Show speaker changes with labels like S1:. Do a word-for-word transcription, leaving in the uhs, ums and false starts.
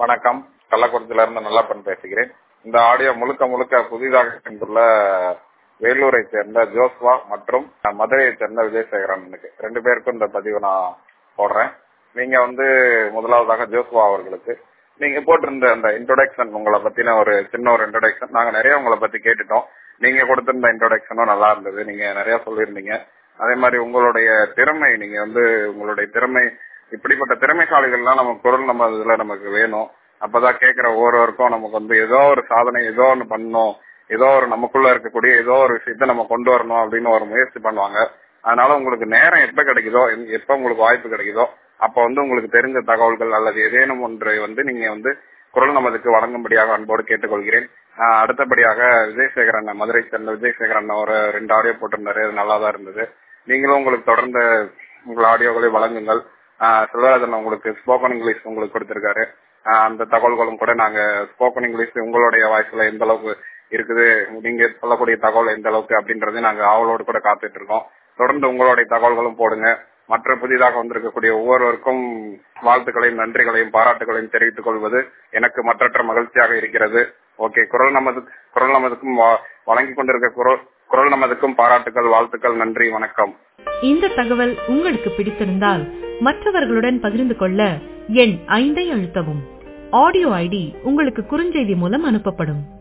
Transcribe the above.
S1: வணக்கம். கள்ளக்குறிச்சியில இருந்து நல்லப்பன் பேசுகிறேன். இந்த ஆடியோ முழுக்க முழுக்க புதிதாக சென்றுள்ள வேலூரை சேர்ந்த ஜோஸ்வா மற்றும் மதுரையை சேர்ந்த விஜயசேகரன் ரெண்டு பேருக்கும் இந்த பதிவு நான் போடுறேன். நீங்க வந்து முதலாவதாக ஜோஸ்வா அவர்களுக்கு நீங்க போட்டிருந்த அந்த இன்ட்ரோடக்ஷன், உங்களை பத்தின ஒரு சின்ன ஒரு இன்ட்ரோடக்ஷன், நாங்க நிறைய உங்களை பத்தி கேட்டுட்டோம். நீங்க கொடுத்திருந்த இன்ட்ரோடக்ஷனும் நல்லா இருந்தது. நீங்க நிறைய சொல்லியிருந்தீங்க. அதே மாதிரி உங்களுடைய திறமை, நீங்க வந்து உங்களுடைய திறமை, இப்படிப்பட்ட திறமைசாலிகள்லாம் நம்ம குரல் நம்ம இதுல நமக்கு வேணும். அப்பதான் கேட்கிற ஒவ்வொருவருக்கும் நமக்கு வந்து ஏதோ ஒரு சாதனை, ஏதோ ஒன்று பண்ணணும், ஏதோ ஒரு நமக்குள்ள இருக்கக்கூடிய ஏதோ ஒரு விஷயத்த நம்ம கொண்டு வரணும் அப்படின்னு ஒரு முயற்சி பண்ணுவாங்க. அதனால உங்களுக்கு நேரம் எப்ப கிடைக்குதோ, எப்ப உங்களுக்கு வாய்ப்பு கிடைக்குதோ அப்ப வந்து உங்களுக்கு தெரிஞ்ச தகவல்கள் அல்லது ஏதேனும் ஒன்றை வந்து நீங்க வந்து குரல் நமதுக்கு வழங்கும்படியாக அன்போடு கேட்டுக்கொள்கிறேன். அடுத்தபடியாக விஜயசேகரன், மதுரை சேர்ந்த விஜயசேகரன் ஒரு ரெண்டு ஆடியோ போட்டிருந்தாரு. அது நல்லாதான் இருந்தது. நீங்களும் உங்களுக்கு தொடர்ந்து உங்கள் ஆடியோக்களை வழங்குங்கள். செல்வராஜன் உங்களுக்கு ஸ்போக்கன் இங்கிலீஷ் உங்களுக்கு கொடுத்திருக்காரு. அந்த தகவல்களும் கூட நாங்க ஸ்போக்கன் இங்கிலீஷ் உங்களுடைய வாய்ஸ்ல எந்த அளவுக்கு இருக்குது, நீங்க சொல்லக்கூடிய தகவல் எந்த அளவுக்கு அப்படின்றத நாங்க ஆவலோடு கூட காத்துட்டு இருக்கோம். தொடர்ந்து உங்களுடைய தகவல்களும் போடுங்க. மற்ற புதிதாக வந்திருக்கக்கூடிய ஒவ்வொருவருக்கும் வாழ்த்துக்களையும் நன்றிகளையும் பாராட்டுகளையும் தெரிவித்துக் கொள்வது எனக்கு மற்றற்ற மகிழ்ச்சியாக இருக்கிறது. ஓகே, குரல் நமது குரல் நமதுக்கும் வழங்கி கொண்டிருக்க குரல் குரல் நமதுக்கும் பாராட்டுகள், வாழ்த்துக்கள், நன்றி, வணக்கம்.
S2: இந்த தகவல் உங்களுக்கு பிடித்திருந்தால் மற்றவர்களுடன் பகிர்ந்து கொள்ள எண் ஐந்தை அழுத்தவும். ஆடியோ ஐடி உங்களுக்கு குறுஞ்செய்தி மூலம் அனுப்பப்படும்.